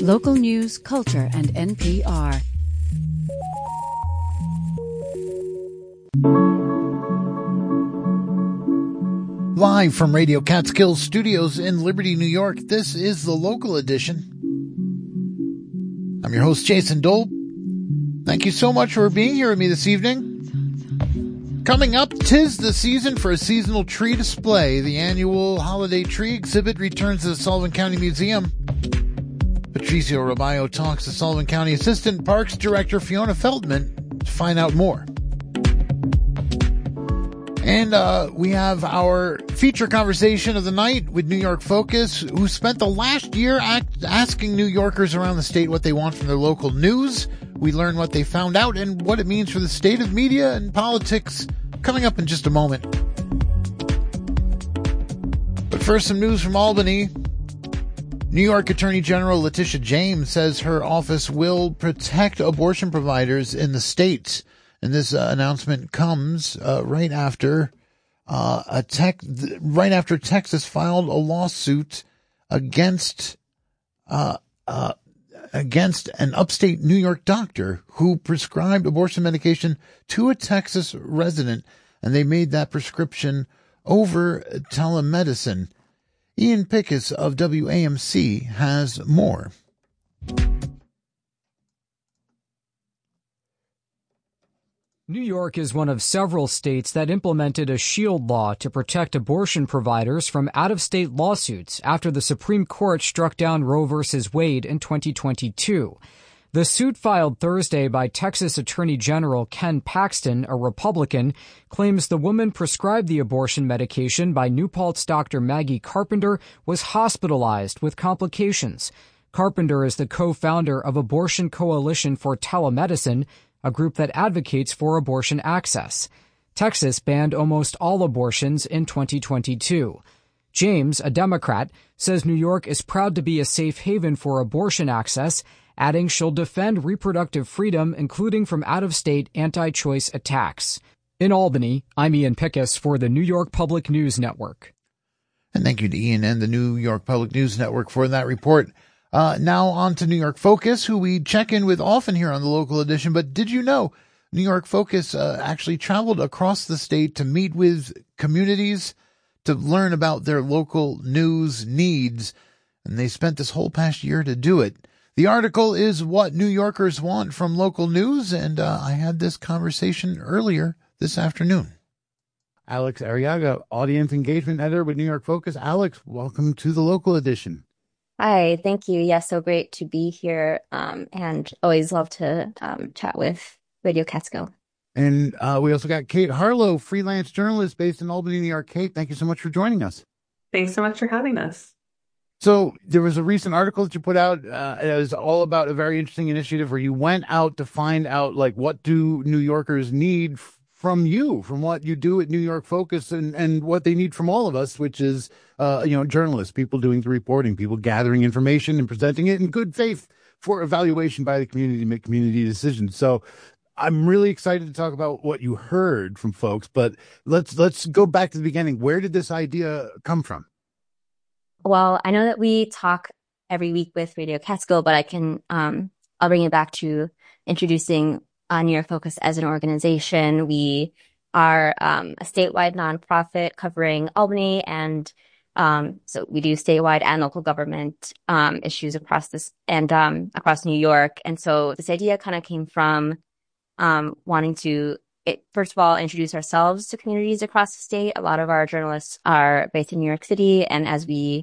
Local news, culture, and NPR. Live from Radio Catskill Studios in Liberty, New York, this is the local edition. I'm your host, Jason Dole. Thank you so much for being here with me this evening. Coming up, 'tis the season for a seasonal tree display. The annual holiday tree exhibit returns to the Sullivan County Museum. Patricio Robayo talks to Sullivan County Assistant Parks Director Fiona Feldman to find out more. And we have our feature conversation of the night with New York Focus, who spent the last year asking New Yorkers around the state what they want from their local news. We learn what they found out and what it means for the state of media and politics, coming up in just a moment. But first, some news from Albany. New York Attorney General Letitia James says her office will protect abortion providers in the state. And this announcement comes right after Texas filed a lawsuit against an upstate New York doctor who prescribed abortion medication to a Texas resident, and they made that prescription over telemedicine. Ian Pickus of WAMC has more. New York is one of several states that implemented a shield law to protect abortion providers from out-of-state lawsuits after the Supreme Court struck down Roe v. Wade in 2022. The suit filed Thursday by Texas Attorney General Ken Paxton, a Republican, claims the woman prescribed the abortion medication by New Paltz Dr. Maggie Carpenter was hospitalized with complications. Carpenter is the co-founder of Abortion Coalition for Telemedicine, a group that advocates for abortion access. Texas banned almost all abortions in 2022. James, a Democrat, says New York is proud to be a safe haven for abortion access, adding she'll defend reproductive freedom, including from out-of-state anti-choice attacks. In Albany, I'm Ian Pickus for the New York Public News Network. And thank you to Ian and the New York Public News Network for that report. Now on to New York Focus, who we check in with often here on the local edition. But did you know New York Focus actually traveled across the state to meet with communities to learn about their local news needs? And they spent this whole past year to do it. The article is What New Yorkers Want from Local News, and I had this conversation earlier this afternoon. Alex Arriaga, Audience Engagement Editor with New York Focus. Alex, welcome to the local edition. Hi, thank you. Yeah, so great to be here, and always love to chat with Radio Catskill. And we also got Kate Harlow, freelance journalist based in Albany, New York. Kate, thank you so much for joining us. Thanks so much for having us. So there was a recent article that you put out. It was all about a very interesting initiative where you went out to find out, like, what do New Yorkers need from you, from what you do at New York Focus, and what they need from all of us, which is, journalists, people doing the reporting, people gathering information and presenting it in good faith for evaluation by the community to make community decisions. So I'm really excited to talk about what you heard from folks, but let's go back to the beginning. Where did this idea come from? Well, I know that we talk every week with Radio Catskill, but I can, I'll bring it back to introducing New York Focus as an organization. We are a statewide nonprofit covering Albany, and so we do statewide and local government issues across this and across New York. And so this idea kind of came from wanting to, first of all, introduce ourselves to communities across the state. A lot of our journalists are based in New York City, and as we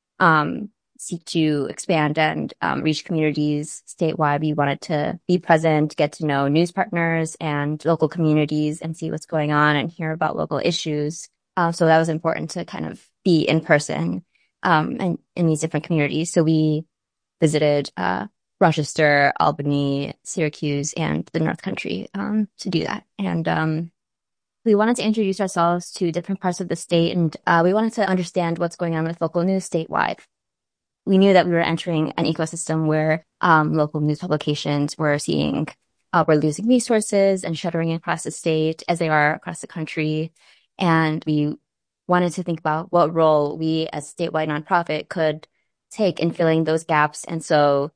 seek to expand and reach communities statewide, we wanted to be present, get to know news partners and local communities and see what's going on and hear about local issues. So that was important to kind of be in person and in these different communities. So we visited Rochester, Albany, Syracuse, and the North Country to do that. And we wanted to introduce ourselves to different parts of the state, and we wanted to understand what's going on with local news statewide. We knew that we were entering an ecosystem where local news publications were we're losing resources and shuttering across the state as they are across the country. And we wanted to think about what role we as a statewide nonprofit could take in filling those gaps. And so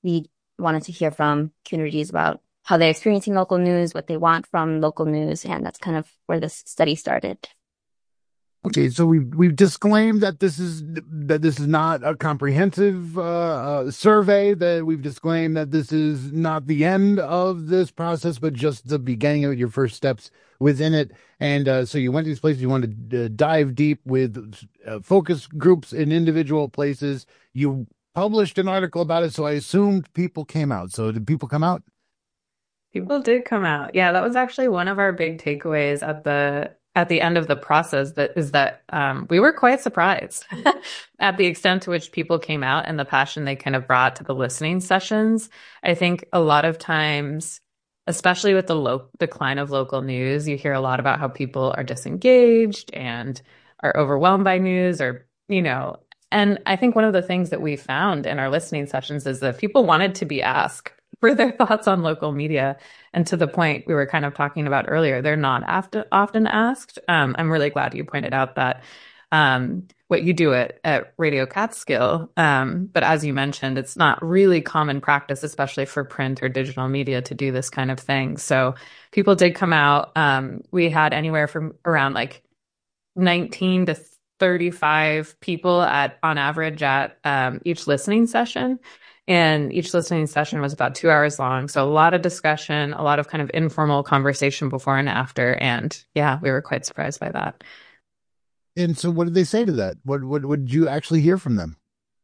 we wanted to hear from communities about how they're experiencing local news, what they want from local news, and that's kind of where this study started. Okay, so we've disclaimed that this is not a comprehensive survey. That we've disclaimed that this is not the end of this process, but just the beginning of your first steps within it. And so you went to these places. You wanted to dive deep with focus groups in individual places. You published an article about it, so I assumed people came out. So did people come out? People did come out. Yeah, that was actually one of our big takeaways at the end of the process, that we were quite surprised at the extent to which people came out and the passion they kind of brought to the listening sessions. I think a lot of times, especially with the decline of local news, you hear a lot about how people are disengaged and are overwhelmed by news, or, and I think one of the things that we found in our listening sessions is that people wanted to be asked for their thoughts on local media. And to the point we were kind of talking about earlier, they're not often asked. I'm really glad you pointed out that what you do at Radio Catskill. But as you mentioned, it's not really common practice, especially for print or digital media, to do this kind of thing. So people did come out. We had anywhere from around like 19 to 35 people on average at each listening session. And each listening session was about 2 hours long. So a lot of discussion, a lot of kind of informal conversation before and after. And yeah, we were quite surprised by that. And so what did they say to that? What did you actually hear from them?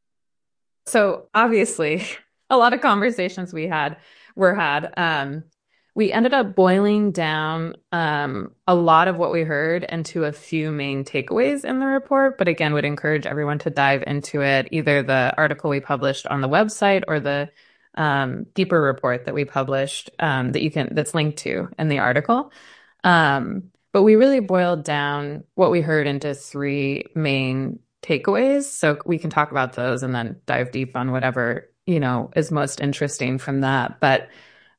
So obviously, a lot of conversations were had. We ended up boiling down a lot of what we heard into a few main takeaways in the report, but again, would encourage everyone to dive into it, either the article we published on the website or the deeper report that we published that's linked to in the article. But we really boiled down what we heard into 3 main takeaways. So we can talk about those and then dive deep on whatever, is most interesting from that. But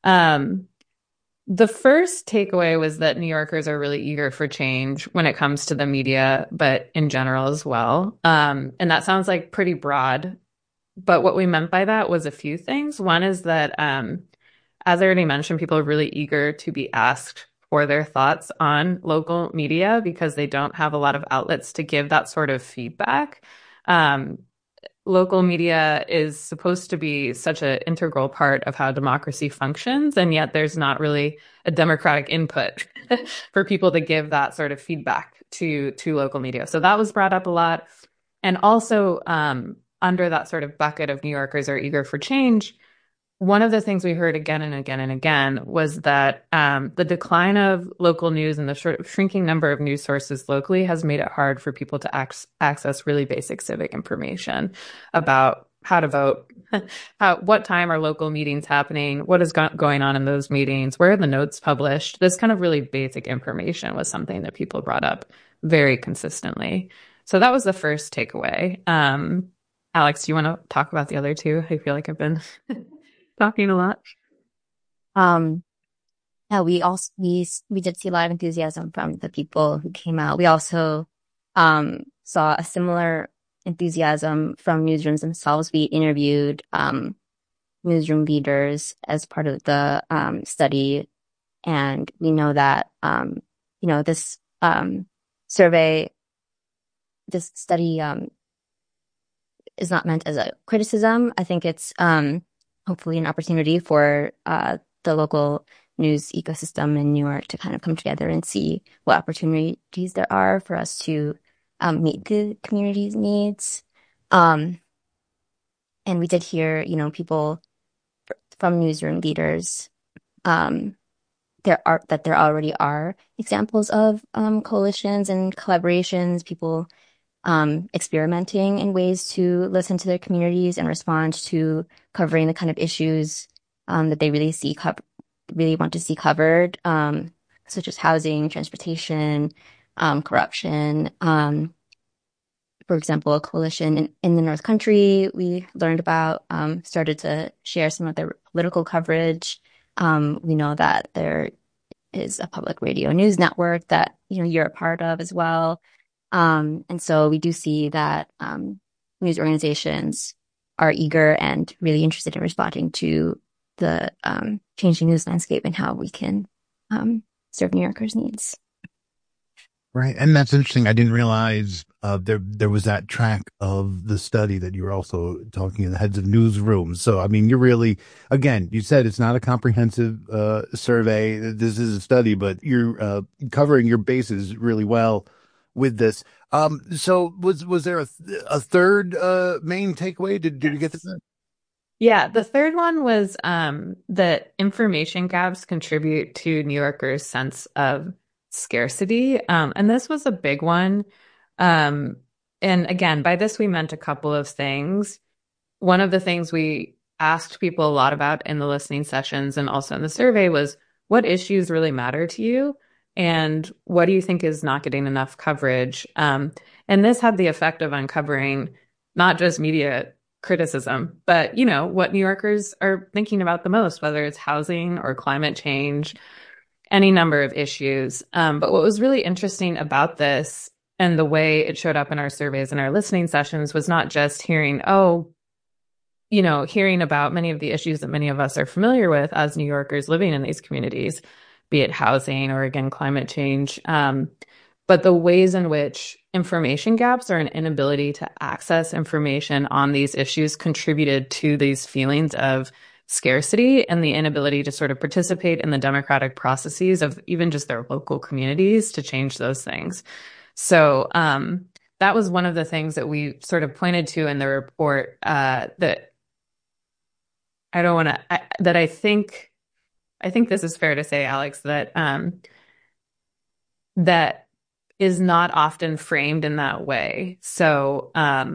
the first takeaway was that New Yorkers are really eager for change when it comes to the media, but in general as well. And that sounds like pretty broad, but what we meant by that was a few things. One is that, as I already mentioned, people are really eager to be asked for their thoughts on local media because they don't have a lot of outlets to give that sort of feedback. Local media is supposed to be such an integral part of how democracy functions, and yet there's not really a democratic input for people to give that sort of feedback to local media. So that was brought up a lot. And also, under that sort of bucket of New Yorkers are eager for change, one of the things we heard again and again and again was that the decline of local news and the sort of shrinking number of news sources locally has made it hard for people to access really basic civic information about how to vote, what time are local meetings happening, what is going on in those meetings, where are the notes published. This kind of really basic information was something that people brought up very consistently. So that was the first takeaway. Alex, do you want to talk about the other 2? I feel like I've been talking a lot. Yeah, we did see a lot of enthusiasm from the people who came out. We also saw a similar enthusiasm from newsrooms themselves. We interviewed newsroom leaders as part of the study, and we know that this study is not meant as a criticism. I think it's hopefully an opportunity for the local news ecosystem in New York to kind of come together and see what opportunities there are for us to meet the community's needs. And we did hear, people from newsroom leaders, there already are examples of coalitions and collaborations, people experimenting in ways to listen to their communities and respond to covering the kind of issues that they really want to see covered, such as housing, transportation, corruption. For example, a coalition in the North Country we learned about started to share some of their political coverage. We know that there is a public radio news network that you're a part of as well. And so we do see that news organizations are eager and really interested in responding to the changing news landscape and how we can serve New Yorkers' needs. Right. And that's interesting. I didn't realize there was that track of the study that you were also talking in the heads of newsrooms. So, I mean, you're really, again, you said it's not a comprehensive survey. This is a study, but you're covering your bases really well with this. So was there a third main takeaway? Did you get this? Yeah, the third one was that information gaps contribute to New Yorkers' sense of scarcity. And this was a big one. And again, by this, we meant a couple of things. One of the things we asked people a lot about in the listening sessions and also in the survey was, what issues really matter to you? And what do you think is not getting enough coverage? And this had the effect of uncovering not just media criticism, but, you know, what New Yorkers are thinking about the most, whether it's housing or climate change, any number of issues. But what was really interesting about this and the way it showed up in our surveys and our listening sessions was not just hearing about many of the issues that many of us are familiar with as New Yorkers living in these communities, be it housing or, again, climate change, but the ways in which information gaps or an inability to access information on these issues contributed to these feelings of scarcity and the inability to sort of participate in the democratic processes of even just their local communities to change those things. So that was one of the things that we sort of pointed to in the report that I think this is fair to say, Alex, that that is not often framed in that way. So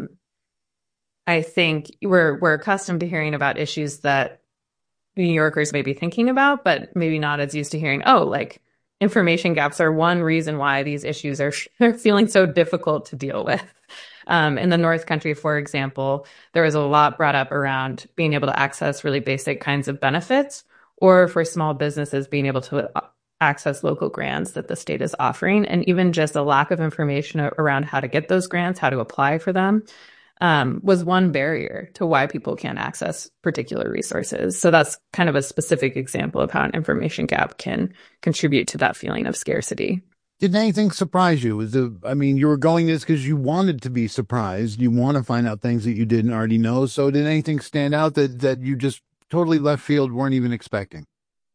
I think we're accustomed to hearing about issues that New Yorkers may be thinking about, but maybe not as used to hearing, like information gaps are one reason why these issues are feeling so difficult to deal with. In the North Country, for example, there was a lot brought up around being able to access really basic kinds of benefits, or for small businesses being able to access local grants that the state is offering, and even just a lack of information around how to get those grants, how to apply for them, was one barrier to why people can't access particular resources. So that's kind of a specific example of how an information gap can contribute to that feeling of scarcity. Did anything surprise you? You were going this because you wanted to be surprised. You want to find out things that you didn't already know. So did anything stand out that you just totally left field, weren't even expecting?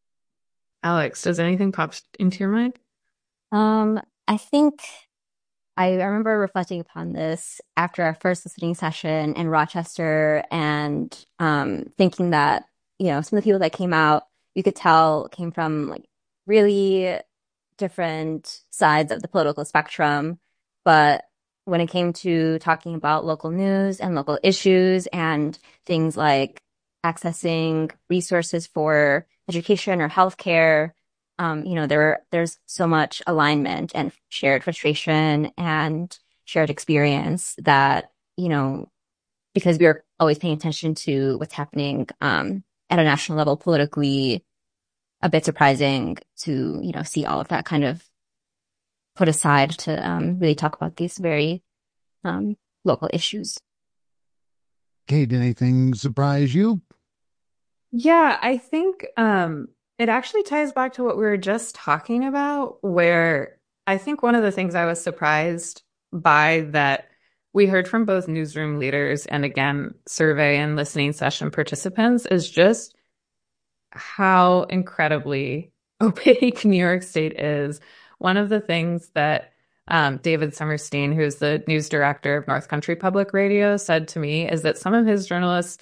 Alex, does anything pop into your mind? I think I remember reflecting upon this after our first listening session in Rochester and thinking that, some of the people that came out, you could tell came from like really different sides of the political spectrum. But when it came to talking about local news and local issues and things like accessing resources for education or healthcare, there's so much alignment and shared frustration and shared experience that, because we're always paying attention to what's happening at a national level politically, a bit surprising to, see all of that kind of put aside to really talk about these very local issues. Okay, did anything surprise you? Yeah, I think it actually ties back to what we were just talking about, where I think one of the things I was surprised by that we heard from both newsroom leaders and, again, survey and listening session participants is just how incredibly opaque New York State is. One of the things that David Summerstein, who's the news director of North Country Public Radio, said to me is that some of his journalists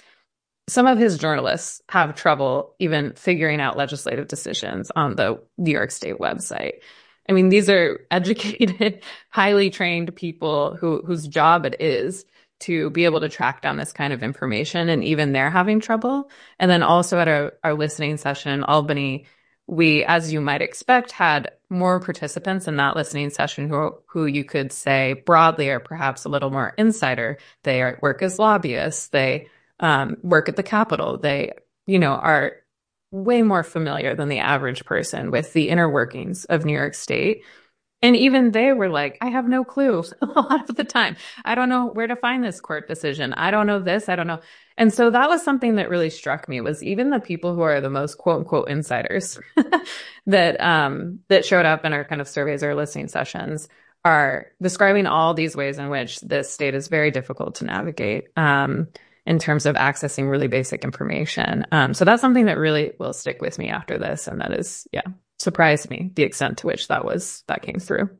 have trouble even figuring out legislative decisions on the New York State website. I mean, these are educated, highly trained people whose job it is to be able to track down this kind of information, and even they're having trouble. And then also at our listening session in Albany, we, as you might expect, had more participants in that listening session who you could say broadly are perhaps a little more insider. They work as lobbyists. They work at the Capitol. They, are way more familiar than the average person with the inner workings of New York State. And even they were like, I have no clue a lot of the time. I don't know where to find this court decision. I don't know this. I don't know. And so that was something that really struck me, was even the people who are the most quote unquote insiders that showed up in our kind of surveys or listening sessions are describing all these ways in which this state is very difficult to navigate in terms of accessing really basic information. So that's something that really will stick with me after this. And that is, surprised me the extent to which that came through.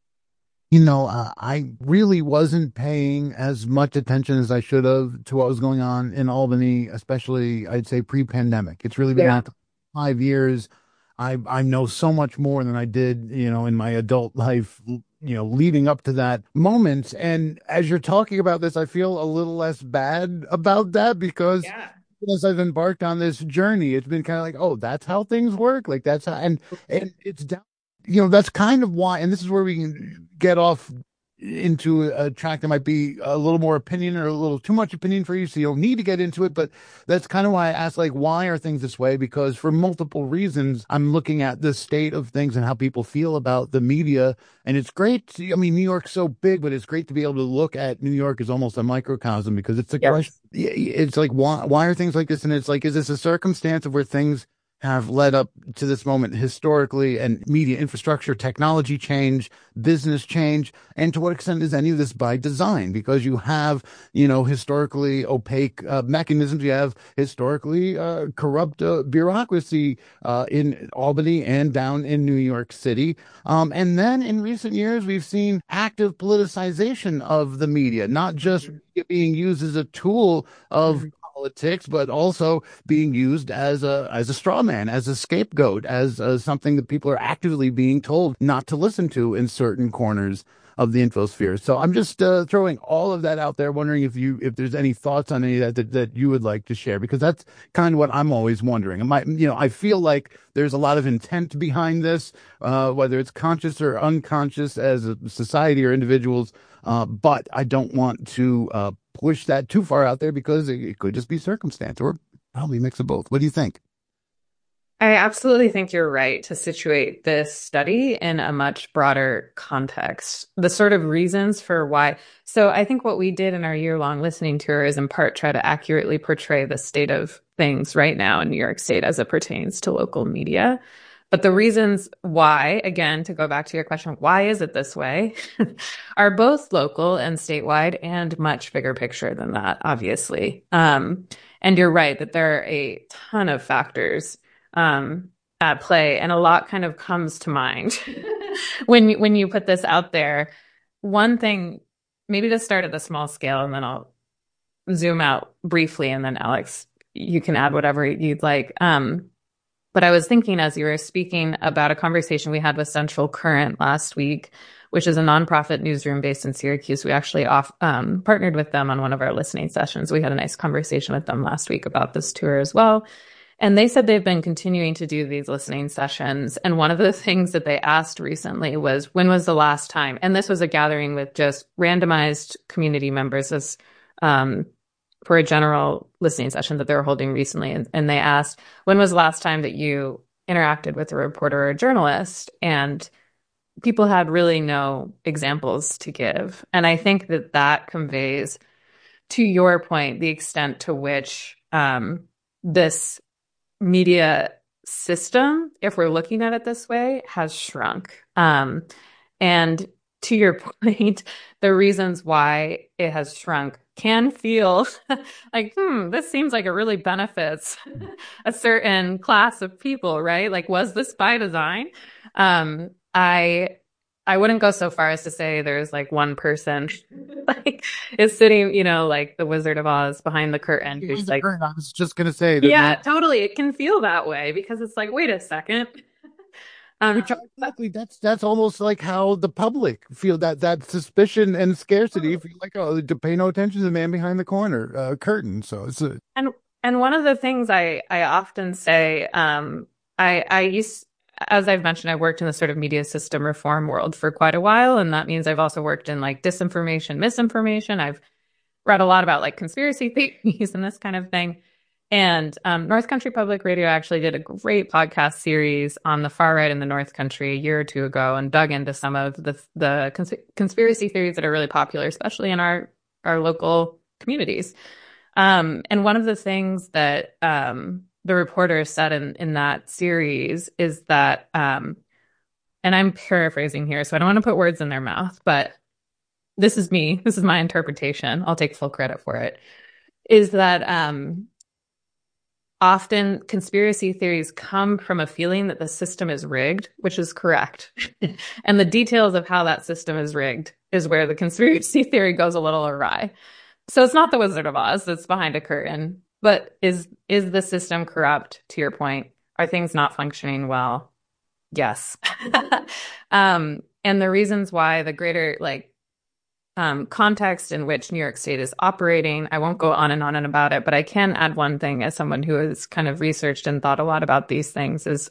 I really wasn't paying as much attention as I should have to what was going on in Albany, especially I'd say pre-pandemic. It's really been after 5 years. I know so much more than I did, in my adult life, leading up to that moment. And as you're talking about this, I feel a little less bad about that because as I've embarked on this journey, it's been kind of like, oh, that's how things work. Like that's how, and it's down, that's kind of why, and this is where we can get off into a track that might be a little more opinion or a little too much opinion for you, so you don't need to get into it. But that's kind of why I asked, like, why are things this way? Because for multiple reasons, I'm looking at the state of things and how people feel about the media. And it's great. New York's so big, but it's great to be able to look at New York as almost a microcosm, because it's a question. It's like, why are things like this? And it's like, is this a circumstance of where things have led up to this moment historically, and media infrastructure, technology change, business change, and to what extent is any of this by design? Because you have, historically opaque mechanisms, you have historically corrupt bureaucracy in Albany and down in New York City. And then in recent years, we've seen active politicization of the media, not just being used as a tool of politics, but also being used as a straw man, as a scapegoat, as something that people are actively being told not to listen to in certain corners of the infosphere. So I'm just throwing all of that out there, wondering if there's any thoughts on any of that you would like to share, because that's kind of what I'm always wondering. I feel like there's a lot of intent behind this, whether it's conscious or unconscious as a society or individuals, but I don't want to push that too far out there, because it could just be circumstance, or probably a mix of both. What do you think? I absolutely think you're right to situate this study in a much broader context. The sort of reasons for why. So I think what we did in our year-long listening tour is in part try to accurately portray the state of things right now in New York State as it pertains to local media. But the reasons why, again, to go back to your question, why is it this way, are both local and statewide and much bigger picture than that, obviously. And you're right that there are a ton of factors at play, and a lot kind of comes to mind when you put this out there. One thing, maybe to start at the small scale, and then I'll zoom out briefly, and then Alex, you can add whatever you'd like. But I was thinking as you were speaking about a conversation we had with Central Current last week, which is a nonprofit newsroom based in Syracuse. We actually partnered with them on one of our listening sessions. We had a nice conversation with them last week about this tour as well. And they said they've been continuing to do these listening sessions. And one of the things that they asked recently was, when was the last time? And this was a gathering with just randomized community members as for a general listening session that they were holding recently. And they asked, when was the last time that you interacted with a reporter or a journalist? And people had really no examples to give. And I think that conveys, to your point, the extent to which this media system, if we're looking at it this way, has shrunk. And to your point, the reasons why it has shrunk can feel like, this seems like it really benefits a certain class of people, right? Like, was this by design? I wouldn't go so far as to say there's like one person like is sitting, like the Wizard of Oz behind the curtain. Who's like, I was just going to say that. Totally. It can feel that way because it's like, wait a second. Exactly. That's almost like how the public feel, that suspicion and scarcity. Feel like, to pay no attention to the man behind the corner curtain. So it's and one of the things I often say, I used, as I've mentioned, I worked in the sort of media system reform world for quite a while, and that means I've also worked in like disinformation, misinformation. I've read a lot about like conspiracy theories and this kind of thing. And North Country Public Radio actually did a great podcast series on the far right in the North Country a year or two ago and dug into some of the conspiracy theories that are really popular, especially in our local communities. And one of the things that the reporter said in that series is that, and I'm paraphrasing here, so I don't want to put words in their mouth, but this is my interpretation. I'll take full credit for it, is that often conspiracy theories come from a feeling that the system is rigged, which is correct. And the details of how that system is rigged is where the conspiracy theory goes a little awry. So it's not the Wizard of Oz that's behind a curtain, but is the system corrupt, to your point? Are things not functioning well? Yes. And the reasons why, the greater context in which New York State is operating, I won't go on and about it, but I can add one thing as someone who has kind of researched and thought a lot about these things is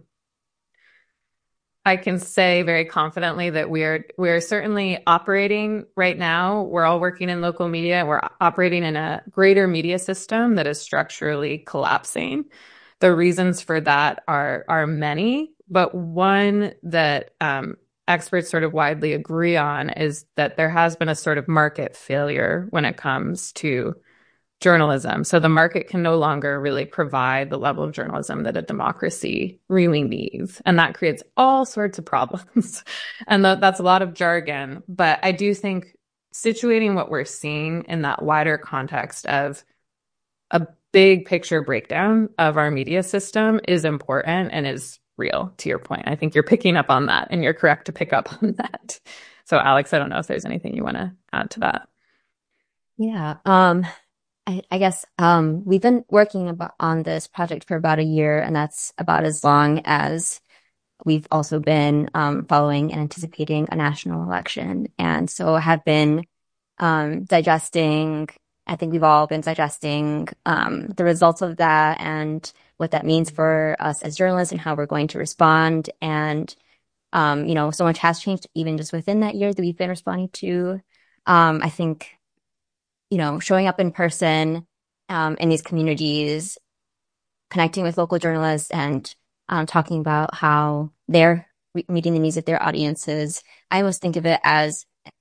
I can say very confidently that we are certainly operating right now. We're all working in local media. We're operating in a greater media system that is structurally collapsing. The reasons for that are many, but one that experts sort of widely agree on is that there has been a sort of market failure when it comes to journalism. So the market can no longer really provide the level of journalism that a democracy really needs. And that creates all sorts of problems. And that's a lot of jargon. But I do think situating what we're seeing in that wider context of a big picture breakdown of our media system is important and is real, to your point. I think you're picking up on that, and you're correct to pick up on that. So Alex, I don't know if there's anything you want to add to that. Yeah. I guess we've been working on this project for about a year, and that's about as long as we've also been following and anticipating a national election. And so have been digesting, I think we've all been digesting the results of that and what that means for us as journalists and how we're going to respond. And, so much has changed even just within that year that we've been responding to. I think, showing up in person in these communities, connecting with local journalists and talking about how they're meeting the needs of their audiences. I almost think of it as,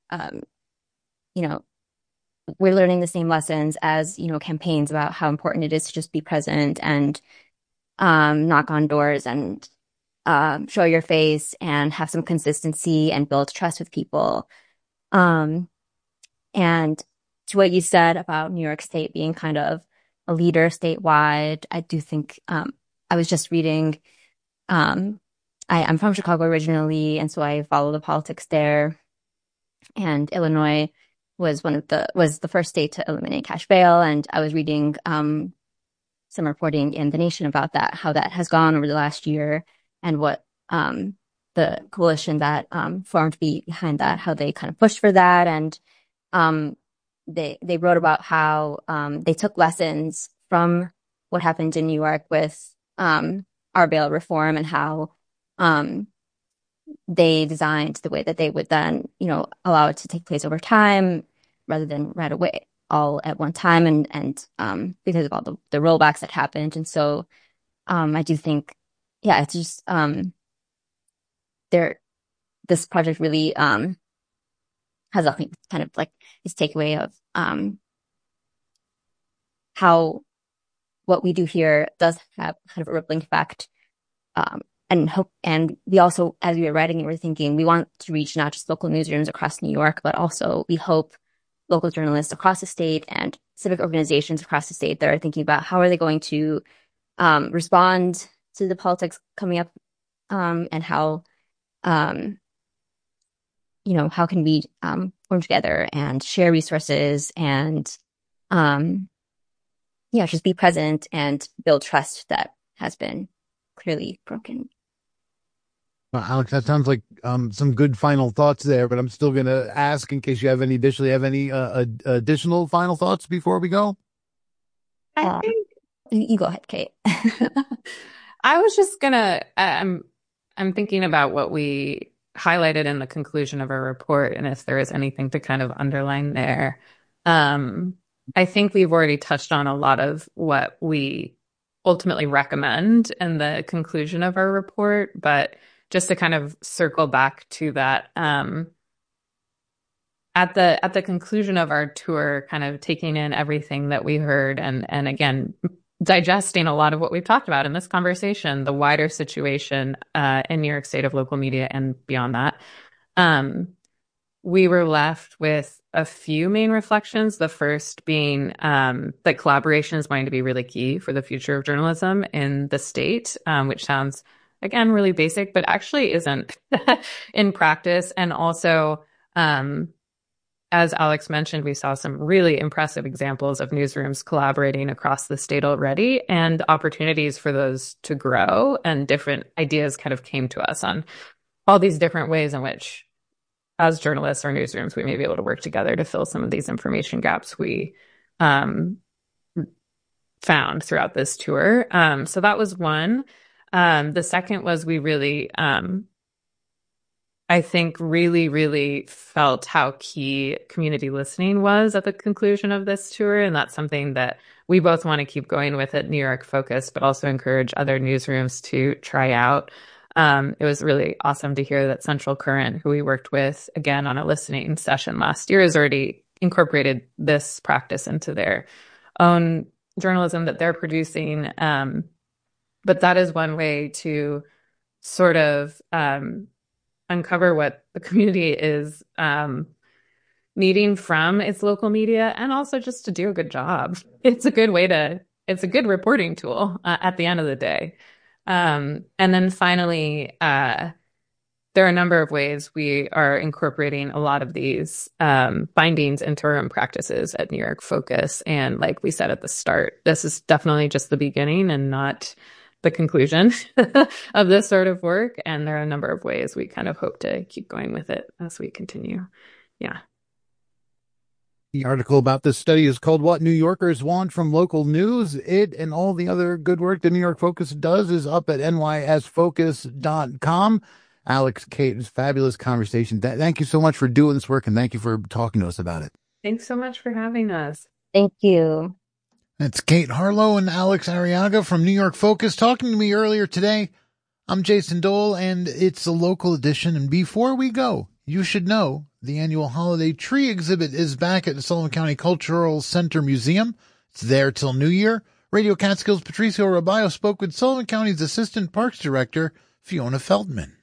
we're learning the same lessons as, campaigns about how important it is to just be present and knock on doors and show your face and have some consistency and build trust with people. And to what you said about New York State being kind of a leader statewide, I do think I was just reading. I'm from Chicago originally, and so I follow the politics there. And Illinois was the first state to eliminate cash bail, and I was reading some reporting in The Nation about that, how that has gone over the last year, and what the coalition that formed behind that, how they kind of pushed for that, and they wrote about how they took lessons from what happened in New York with our bail reform and how they designed the way that they would then, allow it to take place over time rather than right away, all at one time, and because of all the rollbacks that happened. And so I do think, yeah, it's just this project really has a kind of like this takeaway of how what we do here does have kind of a rippling effect. And we also, as we were writing it, we're thinking we want to reach not just local newsrooms across New York, but also we hope local journalists across the state and civic organizations across the state that are thinking about how are they going to respond to the politics coming up, and how how can we form together and share resources and just be present and build trust that has been clearly broken. Well, Alex, that sounds like some good final thoughts there, but I'm still going to ask in case you have any additional final thoughts before we go. I think you go ahead, Kate. I was just gonna. I'm thinking about what we highlighted in the conclusion of our report, and if there is anything to kind of underline there. I think we've already touched on a lot of what we ultimately recommend in the conclusion of our report, but just to kind of circle back to that, at the conclusion of our tour, kind of taking in everything that we heard and again, digesting a lot of what we've talked about in this conversation, the wider situation in New York State of local media and beyond that, we were left with a few main reflections. The first being that collaboration is going to be really key for the future of journalism in the state, which sounds, again, really basic, but actually isn't in practice. And also, as Alex mentioned, we saw some really impressive examples of newsrooms collaborating across the state already, and opportunities for those to grow, and different ideas kind of came to us on all these different ways in which, as journalists or newsrooms, we may be able to work together to fill some of these information gaps we found throughout this tour. So that was one. The second was we really, I think, really felt how key community listening was at the conclusion of this tour. And that's something that we both want to keep going with at New York Focus, but also encourage other newsrooms to try out. It was really awesome to hear that Central Current, who we worked with again on a listening session last year, has already incorporated this practice into their own journalism that they're producing. But that is one way to sort of uncover what the community is needing from its local media, and also just to do a good job. It's a good reporting tool at the end of the day. And then finally, there are a number of ways we are incorporating a lot of these findings into our own practices at New York Focus. And like we said at the start, this is definitely just the beginning and not the conclusion of this sort of work. And there are a number of ways we kind of hope to keep going with it as we continue. Yeah. The article about this study is called What New Yorkers Want from Local News. It and all the other good work that New York Focus does is up at nysfocus.com. Alex, Kate, it's fabulous conversation. Thank you so much for doing this work, and thank you for talking to us about it. Thanks so much for having us. Thank you. It's Kate Harlow and Alex Arriaga from New York Focus talking to me earlier today. I'm Jason Dole, and it's a local edition. And before we go, you should know the annual holiday tree exhibit is back at the Sullivan County Cultural Center Museum. It's there till New Year. Radio Catskills' Patricio Raballo spoke with Sullivan County's Assistant Parks Director, Fiona Feldman.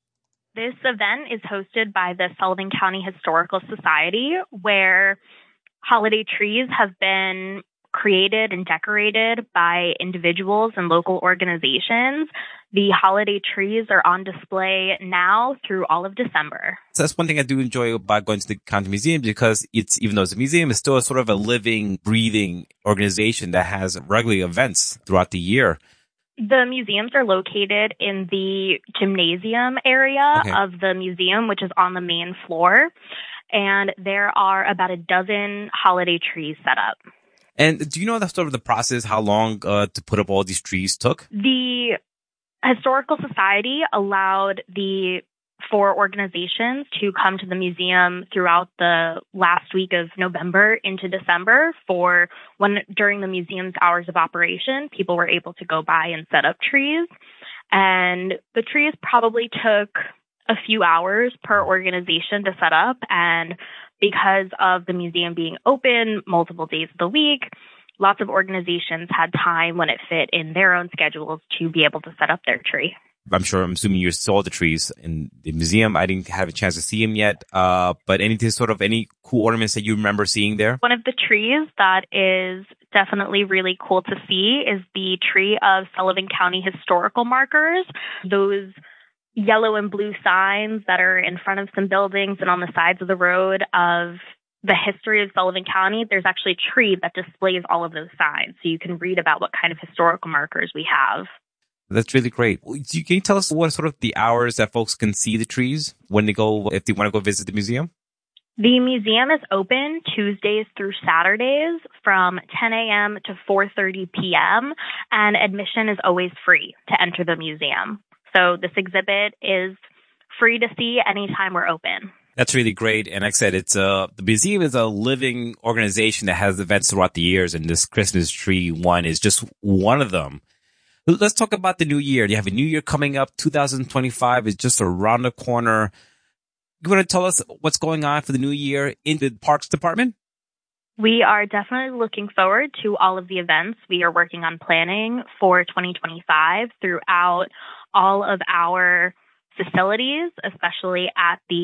This event is hosted by the Sullivan County Historical Society, where holiday trees have been created and decorated by individuals and local organizations. The holiday trees are on display now through all of December. So that's one thing I do enjoy about going to the county museum, because it's, even though it's a museum, it's still a sort of a living, breathing organization that has regular events throughout the year. The museums are located in the gymnasium area of the museum, which is on the main floor. And there are about a dozen holiday trees set up. And do you know the sort of the process, how long to put up all these trees took? The Historical Society allowed the 4 organizations to come to the museum throughout the last week of November into December for when, during the museum's hours of operation, people were able to go by and set up trees. And the trees probably took a few hours per organization to set up. And because of the museum being open multiple days of the week, lots of organizations had time when it fit in their own schedules to be able to set up their tree. I'm assuming you saw the trees in the museum. I didn't have a chance to see them yet. But any cool ornaments that you remember seeing there? One of the trees that is definitely really cool to see is the tree of Sullivan County historical markers. Those yellow and blue signs that are in front of some buildings and on the sides of the road of the history of Sullivan County. There's actually a tree that displays all of those signs, so you can read about what kind of historical markers we have. That's really great. Can you tell us what sort of the hours that folks can see the trees when they go, if they want to go visit the museum? The museum is open Tuesdays through Saturdays from 10 a.m. to 4:30 p.m., and admission is always free to enter the museum. So this exhibit is free to see anytime we're open. That's really great. And like I said, it's the museum is a living organization that has events throughout the years, and this Christmas tree one is just one of them. Let's talk about the new year. You have a new year coming up. 2025 is just around the corner. You want to tell us what's going on for the new year in the Parks Department? We are definitely looking forward to all of the events. We are working on planning for 2025 throughout all of our facilities, especially at the